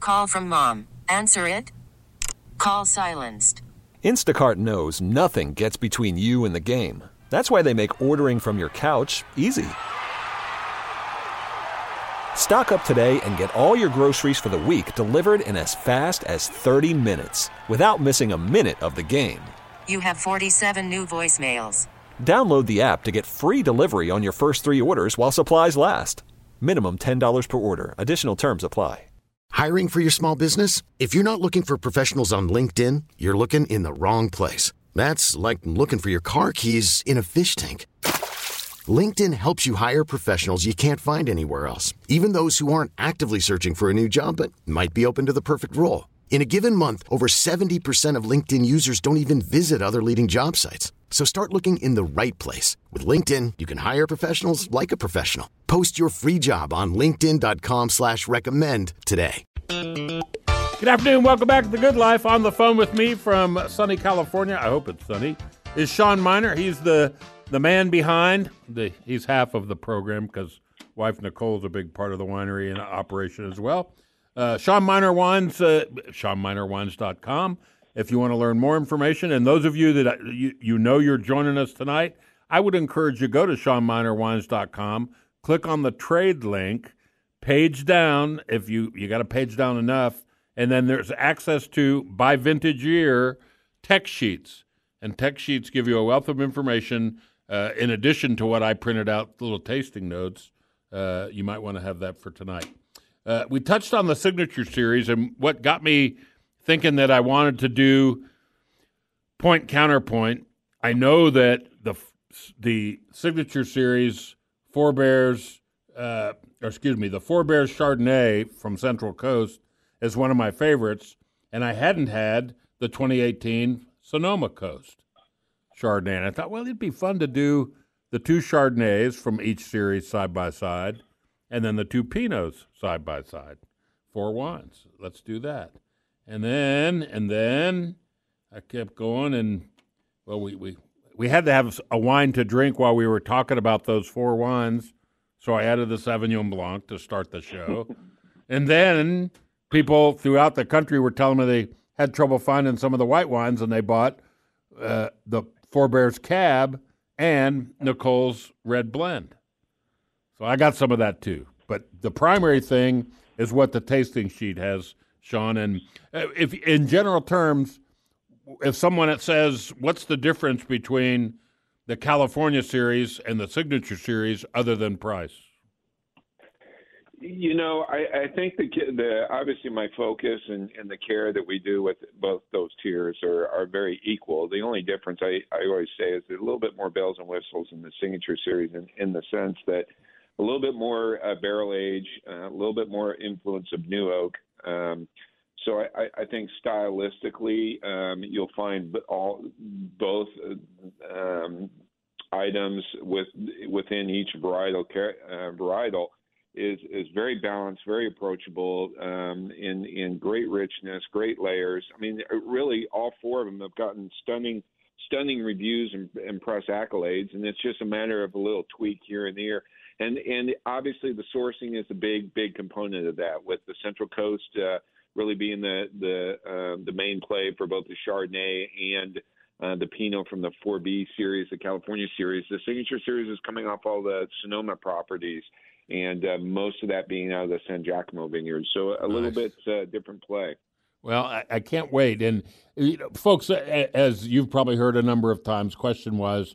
Call from mom. Answer it. Call silenced. Instacart knows nothing gets between you and the game. That's why they make ordering from your couch easy. Stock up today and get all your groceries for the week delivered in as fast as 30 minutes without missing a minute of the game. You have 47 new voicemails. Download the app to get free delivery on your first 3 orders while supplies last. Minimum $10 per order. Additional terms apply. Hiring for your small business? If you're not looking for professionals on LinkedIn, you're looking in the wrong place. That's like looking for your car keys in a fish tank. LinkedIn helps you hire professionals you can't find anywhere else, even those who aren't actively searching for a new job but might be open to the perfect role. In a given month, over 70% of LinkedIn users don't even visit other leading job sites. So start looking in the right place. With LinkedIn, you can hire professionals like a professional. Post your free job on linkedin.com/recommend today. Good afternoon. Welcome back to The Good Life. On the phone with me from sunny California, I hope it's sunny, is Sean Miner. He's the man behind. He's half of the program because wife Nicole's a big part of the winery and operation as well. Sean Miner Wines, SeanMinerWines.com. If you want to learn more information, and those of you that you know you're joining us tonight, I would encourage you go to SeanMinerWines.com, click on the trade link, page down, if you got to page down enough, and then there's access to, by vintage year, tech sheets. And tech sheets give you a wealth of information in addition to what I printed out, little tasting notes. You might want to have that for tonight. We touched on the Signature Series, and what got me thinking that I wanted to do point counterpoint. I know that the Signature Series the Four Bears Chardonnay from Central Coast is one of my favorites, and I hadn't had the 2018 Sonoma Coast Chardonnay. And I thought, well, it'd be fun to do the 2 Chardonnays from each series side by side, and then the 2 Pinots side by side. 4 wines. Let's do that. And then I kept going, and well, we had to have a wine to drink while we were talking about those 4 wines, so I added the Sauvignon Blanc to start the show. And then people throughout the country were telling me they had trouble finding some of the white wines, and they bought the Four Bears Cab and Nicole's Red Blend. So I got some of that too. But the primary thing is what the tasting sheet has, Sean. And if in general terms, if someone says, what's the difference between the California Series and the Signature Series other than price? You know, I think the obviously my focus and the care that we do with both those tiers are very equal. The only difference I always say is there's a little bit more bells and whistles in the Signature Series in the sense that a little bit more barrel age, a little bit more influence of new oak. So I think stylistically you'll find both items within each varietal is very balanced, very approachable, in great richness, great layers. I mean, really, all 4 of them have gotten stunning reviews and press accolades, and it's just a matter of a little tweak here and there. And obviously, the sourcing is a big component of that, with the Central Coast really being the main play for both the Chardonnay and the Pinot from the 4B series, the California series. The Signature Series is coming off all the Sonoma properties, and most of that being out of the San Giacomo vineyard. So a little bit different play. Well, I can't wait. And, you know, folks, as you've probably heard a number of times, question was,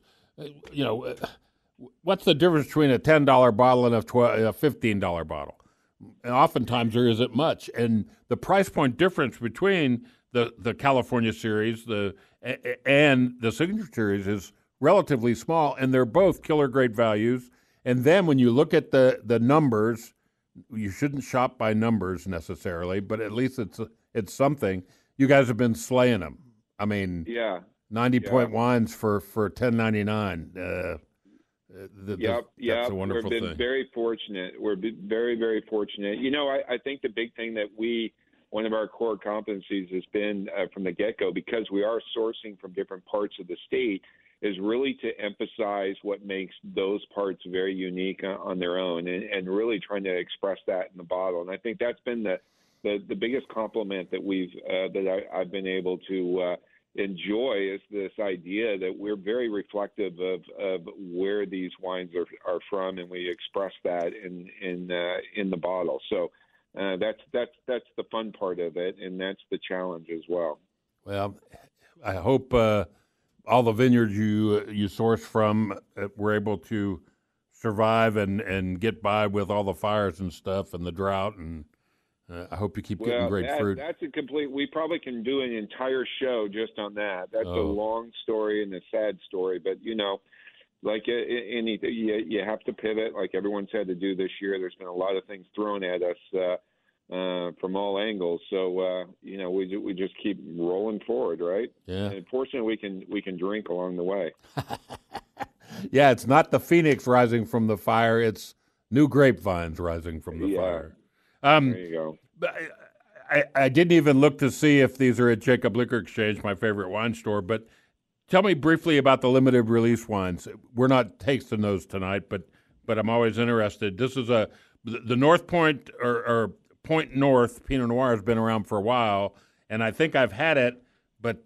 what's the difference between a $10 bottle and a $15 bottle? And oftentimes there isn't much. And the price point difference between the California Series and the Signature Series is relatively small, and they're both killer grade values. And then when you look at the numbers, you shouldn't shop by numbers necessarily, but at least it's something. You guys have been slaying them. I mean, 90-point wines for $10.99. That's a wonderful thing. We've been very fortunate. We're very, very fortunate. You know, I think the big thing that one of our core competencies has been from the get-go, because we are sourcing from different parts of the state, is really to emphasize what makes those parts very unique on their own, and really trying to express that in the bottle. And I think that's been the biggest compliment that I've been able to enjoy is this idea that we're very reflective of where these wines are from, and we express that in the bottle. So that's the fun part of it, and that's the challenge as well. Well, I hope all the vineyards you source from were able to survive and get by with all the fires and stuff and the drought, and I hope you keep getting great fruit. That's we probably can do an entire show just on that. That's a long story and a sad story, but like anything, you have to pivot, like everyone's had to do this year. There's been a lot of things thrown at us from all angles, so we just keep rolling forward, right? Yeah. And fortunately, we can drink along the way. Yeah, it's not the phoenix rising from the fire; it's new grapevines rising from the fire. There you go. I didn't even look to see if these are at Jacob Liquor Exchange, my favorite wine store, but tell me briefly about the limited release wines. We're not tasting those tonight, but I'm always interested. This is the North Point or Point North Pinot Noir has been around for a while, and I think I've had it, but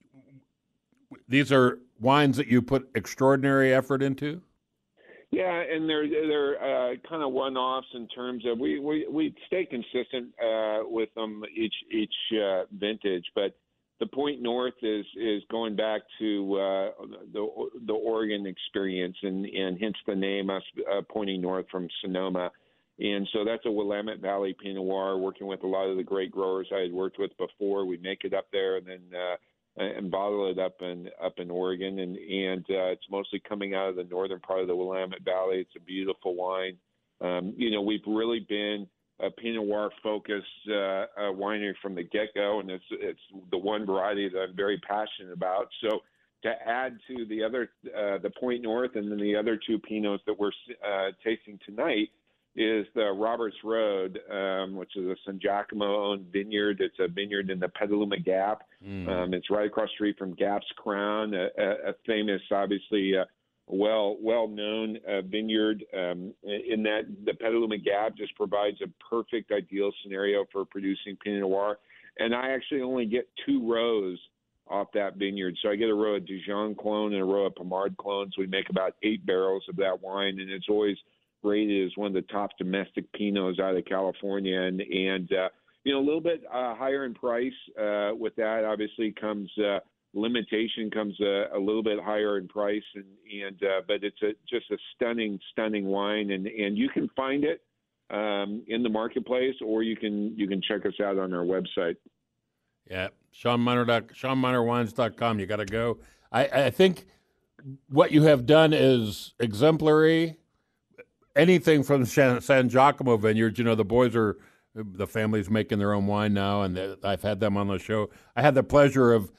these are wines that you put extraordinary effort into? Yeah, and they're kind of one-offs in terms of we stay consistent with them each vintage, but the Point North is going back to the Oregon experience, and hence the name us pointing north from Sonoma. And so that's a Willamette Valley Pinot Noir, working with a lot of the great growers I had worked with before. We make it up there and then and bottle it up in Oregon, and it's mostly coming out of the northern part of the Willamette Valley. It's a beautiful wine. We've really been a Pinot Noir focused winery from the get-go, and it's the one variety that I'm very passionate about. So to add to the other, the Point North, and then the other two Pinots that we're tasting tonight is the Roberts Road, which is a San Giacomo-owned vineyard. It's a vineyard in the Petaluma Gap. It's right across the street from Gap's Crown, a famous, obviously, well-known vineyard. In that, the Petaluma Gap just provides a perfect, ideal scenario for producing Pinot Noir. And I actually only get 2 rows off that vineyard. So I get a row of Dijon clone and a row of Pommard clones. We make about 8 barrels of that wine, and it's always rated as one of the top domestic Pinots out of California, and a little bit higher in price. With that, obviously, comes limitation, comes a little bit higher in price, but it's just a stunning wine, and you can find it in the marketplace, or you can check us out on our website. Yeah, SeanMinerWines.com. You got to go. I think what you have done is exemplary. Anything from San Giacomo Vineyards, the boys the family's making their own wine now, and I've had them on the show. I had the pleasure of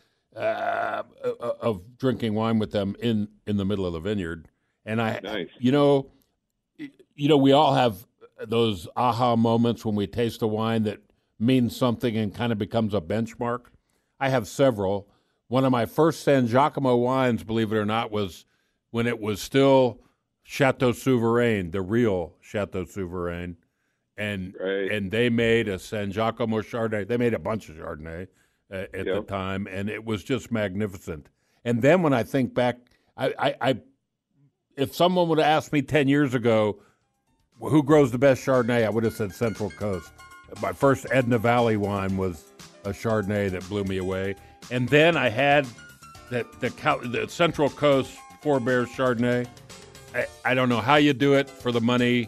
drinking wine with them in the middle of the vineyard, and nice. We all have those aha moments when we taste a wine that means something and kind of becomes a benchmark. I have several. One of my first San Giacomo wines, believe it or not, was when it was still Chateau Souverain, the real Chateau Souverain, and they made a San Giacomo Chardonnay. They made a bunch of Chardonnay at the time, and it was just magnificent. And then when I think back, I if someone would have asked me 10 years ago who grows the best Chardonnay, I would have said Central Coast. My first Edna Valley wine was a Chardonnay that blew me away, and then I had the Central Coast Four Bears Chardonnay. I don't know how you do it for the money.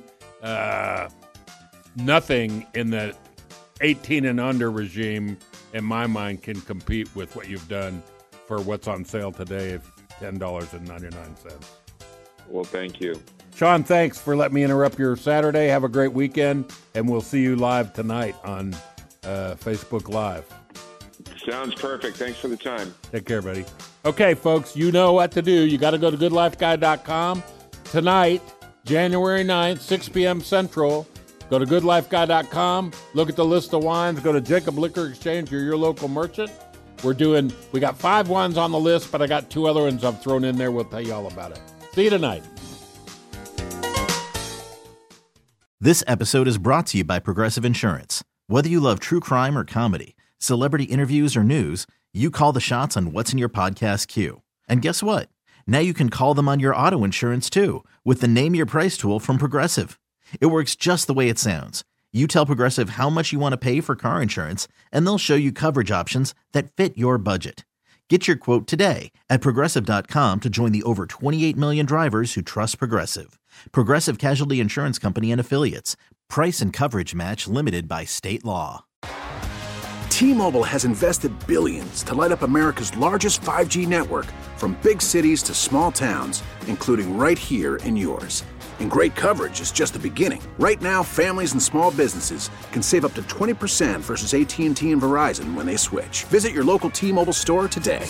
Nothing in the 18 and under regime, in my mind, can compete with what you've done for what's on sale today of $10.99. Well, thank you. Sean, thanks for letting me interrupt your Saturday. Have a great weekend, and we'll see you live tonight on Facebook Live. Sounds perfect. Thanks for the time. Take care, buddy. Okay, folks, you know what to do. You got to go to goodlifeguy.com. Tonight, January 9th, 6 p.m. Central, go to goodlifeguy.com, look at the list of wines, go to Jacob Liquor Exchange or your local merchant. We got 5 wines on the list, but I got 2 other ones I've thrown in there. We'll tell you all about it. See you tonight. This episode is brought to you by Progressive Insurance. Whether you love true crime or comedy, celebrity interviews or news, you call the shots on what's in your podcast queue. And guess what? Now you can call them on your auto insurance too with the Name Your Price tool from Progressive. It works just the way it sounds. You tell Progressive how much you want to pay for car insurance, and they'll show you coverage options that fit your budget. Get your quote today at Progressive.com to join the over 28 million drivers who trust Progressive. Progressive Casualty Insurance Company and Affiliates. Price and coverage match limited by state law. T-Mobile has invested billions to light up America's largest 5G network, from big cities to small towns, including right here in yours. And great coverage is just the beginning. Right now, families and small businesses can save up to 20% versus AT&T and Verizon when they switch. Visit your local T-Mobile store today.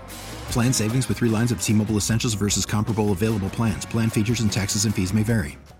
Plan savings with 3 lines of T-Mobile Essentials versus comparable available plans. Plan features and taxes and fees may vary.